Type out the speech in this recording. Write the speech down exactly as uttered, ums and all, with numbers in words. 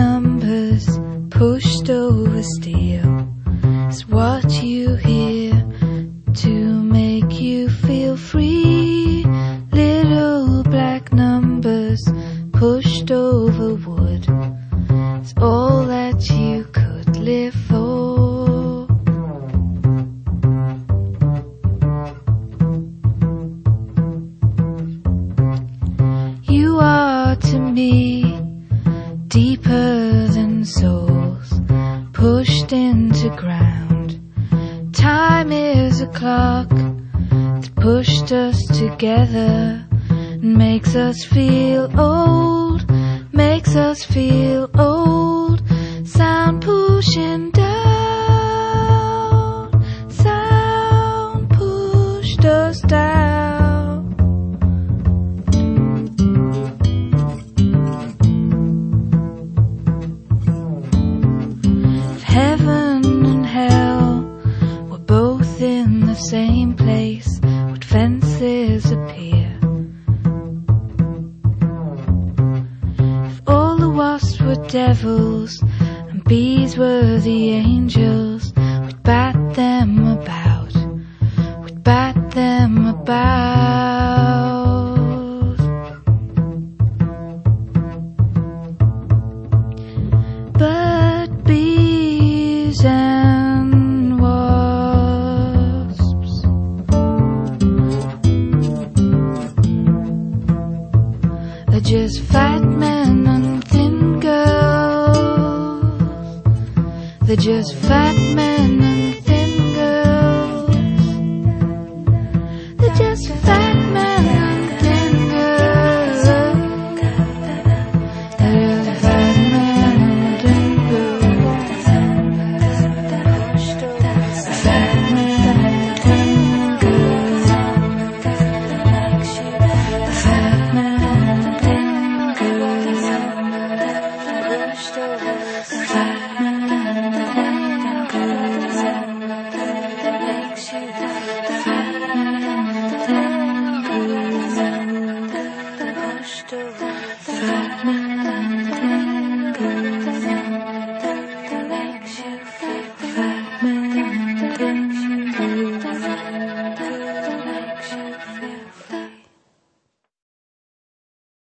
numbers pushed over steel is what you hear to make you feel free. Little black numbers pushed over wood is all that you could live for. You are to me deeper than souls pushed into ground. Time is a clock that pushed us together and makes us feel old, makes us feel old. Sound pushing down, sound pushed us down. Heaven and hell were both in the same place, would fences appear? If all the wasps were devils and bees were the angels, we'd bat them about, we'd bat them about. But bees and wasps, they're just fat men and thin girls. They're just fat men and thin girls. They're just fat men and thin girls. They're just fat men and thin girls. Fat men and thin girls. Fat men and thin girls. Fat men and thin girls. Makes you fat men and thin girls. Fat men